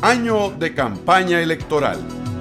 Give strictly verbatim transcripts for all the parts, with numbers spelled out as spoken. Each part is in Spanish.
Año de campaña electoral.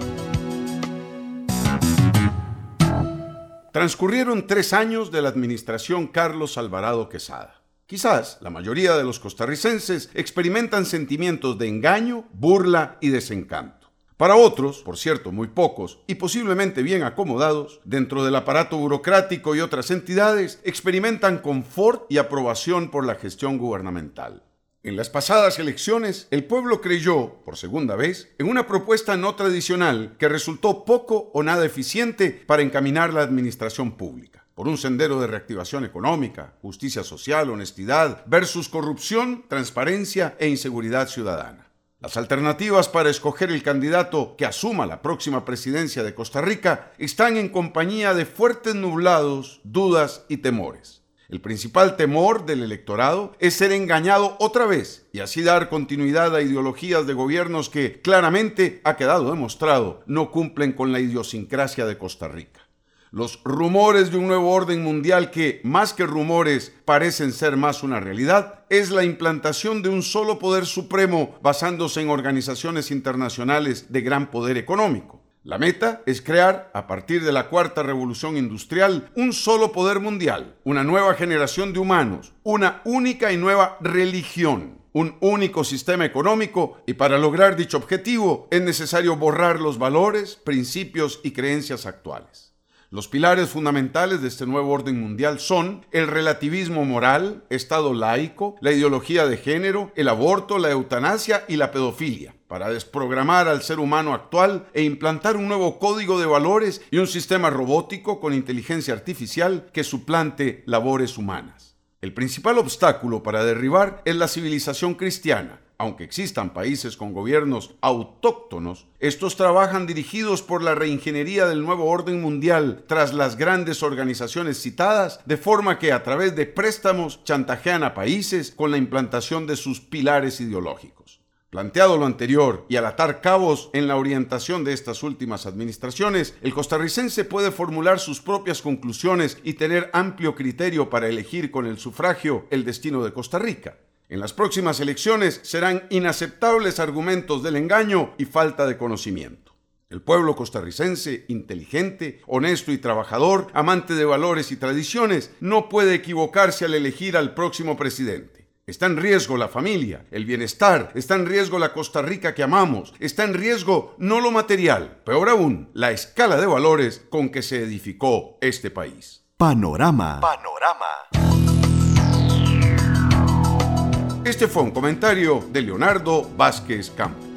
Transcurrieron tres años de la administración Carlos Alvarado Quesada. Quizás la mayoría de los costarricenses experimentan sentimientos de engaño, burla y desencanto. Para otros, por cierto muy pocos y posiblemente bien acomodados, dentro del aparato burocrático y otras entidades, experimentan confort y aprobación por la gestión gubernamental. En las pasadas elecciones, el pueblo creyó, por segunda vez, en una propuesta no tradicional que resultó poco o nada eficiente para encaminar la administración pública, por un sendero de reactivación económica, justicia social, honestidad, versus corrupción, transparencia e inseguridad ciudadana. Las alternativas para escoger el candidato que asuma la próxima presidencia de Costa Rica están en compañía de fuertes nublados, dudas y temores. El principal temor del electorado es ser engañado otra vez y así dar continuidad a ideologías de gobiernos que, claramente, ha quedado demostrado, no cumplen con la idiosincrasia de Costa Rica. Los rumores de un nuevo orden mundial que, más que rumores, parecen ser más una realidad, es la implantación de un solo poder supremo basándose en organizaciones internacionales de gran poder económico. La meta es crear, a partir de la cuarta revolución industrial, un solo poder mundial, una nueva generación de humanos, una única y nueva religión, un único sistema económico, y para lograr dicho objetivo es necesario borrar los valores, principios y creencias actuales. Los pilares fundamentales de este nuevo orden mundial son el relativismo moral, Estado laico, la ideología de género, el aborto, la eutanasia y la pedofilia, para desprogramar al ser humano actual e implantar un nuevo código de valores y un sistema robótico con inteligencia artificial que suplante labores humanas. El principal obstáculo para derribar es la civilización cristiana. Aunque existan países con gobiernos autóctonos, estos trabajan dirigidos por la reingeniería del nuevo orden mundial tras las grandes organizaciones citadas, de forma que a través de préstamos chantajean a países con la implantación de sus pilares ideológicos. Planteado lo anterior y al atar cabos en la orientación de estas últimas administraciones, el costarricense puede formular sus propias conclusiones y tener amplio criterio para elegir con el sufragio el destino de Costa Rica. En las próximas elecciones serán inaceptables argumentos del engaño y falta de conocimiento. El pueblo costarricense, inteligente, honesto y trabajador, amante de valores y tradiciones, no puede equivocarse al elegir al próximo presidente. Está en riesgo la familia, el bienestar, está en riesgo la Costa Rica que amamos, está en riesgo no lo material, peor aún, la escala de valores con que se edificó este país. Panorama. Panorama. Este fue un comentario de Leonardo Vázquez Campos.